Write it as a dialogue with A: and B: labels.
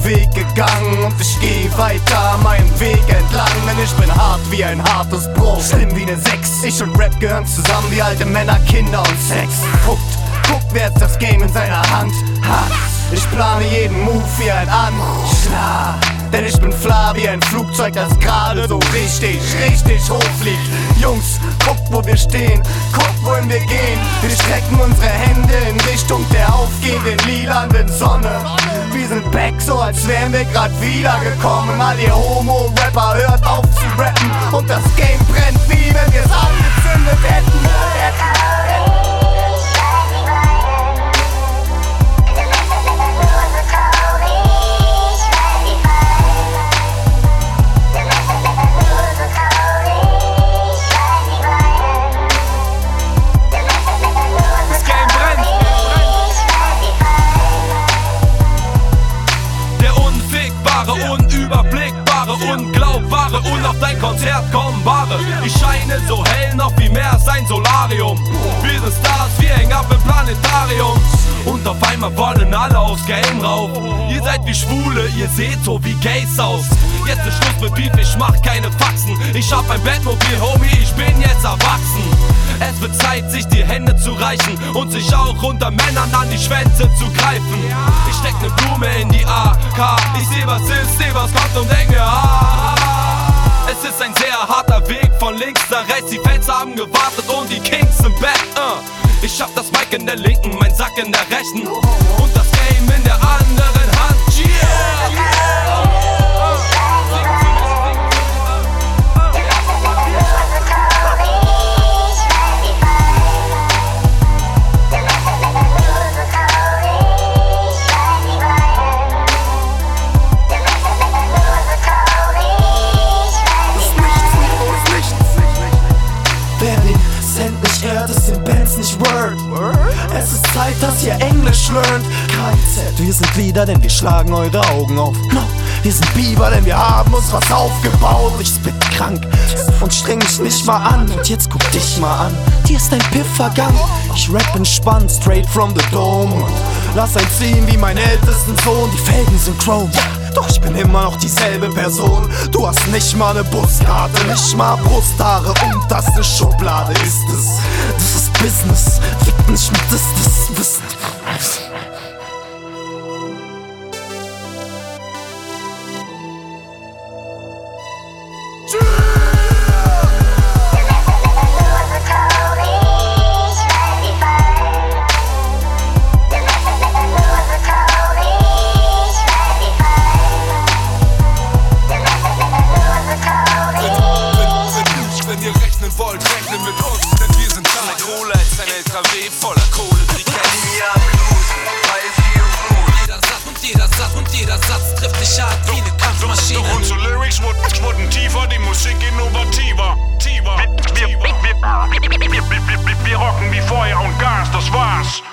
A: Weg gegangen und ich geh weiter meinen Weg entlang, denn ich bin hart wie ein hartes Brot, schlimm wie ne 6. Ich und Rap gehören zusammen wie alte Männer, Kinder und Sex. Guckt, wer jetzt das Game in seiner Hand hat. Ich plane jeden Move wie ein Anschlag, denn ich bin flah wie ein Flugzeug, das gerade so richtig hochfliegt. Jungs, guckt, wo wir stehen, guckt, wohin wir gehen. Wir strecken unsere Hände in Richtung der aufgehenden lilanen Sonne. Wir sind back, so als wären wir grad wiedergekommen. All ihr Homo-Rapper, hört auf zu rappen und das Game brennt, wie wenn wir's angezündet hätten.
B: Unüberblickbare, unglaubbare und auf dein Konzert kommen Ware. Ich scheine so hell noch wie mehr als ein Solarium. Wir sind Stars, wir hängen ab im Planetarium. Und auf einmal wollen alle aufs Game rauf. Ihr seid wie Schwule, ihr seht so wie Gays aus. Jetzt ist Schluss mit Beef, ich mach keine Faxen. Ich hab ein Bettmobil, Homie, ich bin jetzt erwachsen. Es wird Zeit, sich die Hände zu reichen und sich auch unter Männern an die Schwänze zu greifen. Ich steck ne Blume in die AK, ich seh was ist, seh was kommt und denk mir, Es ist ein sehr harter Weg von links nach rechts, die Fans haben gewartet und die Kings sind back. Ich hab das Mic in der linken, mein Sack in der rechten und das Game in der anderen Hand.
A: Das sind Bands nicht Word. Es ist Zeit, dass ihr Englisch lernt. KIZ, wir sind Lieder, denn wir schlagen eure Augen auf. No, wir sind Biber, denn wir haben uns was aufgebaut. Ich spit krank und streng mich nicht mal an. Und jetzt guck dich mal an, dir ist ein Piff vergangen. Ich rap entspannt, straight from the dome. Und lass ein ziehen wie mein ältesten Sohn. Die Felgen sind chrome, doch ich bin immer noch dieselbe Person. Du hast nicht mal ne Buskarte, nicht mal Brusthaare und das ne Schublade ist es. Das ist Business, fickt nicht mit das Wissen.
B: Rechnen mit uns, denn wir sind da. Kohle als ein LKW voller Kohle, die kennen ja Blues, weil wir Blut. Jeder Satz trifft dich hart wie eine Kampfmaschine.
C: Doch unsere Lyrics wurden tiefer, die Musik innovativer. Wir rocken wie Feuer und Gas, das war's.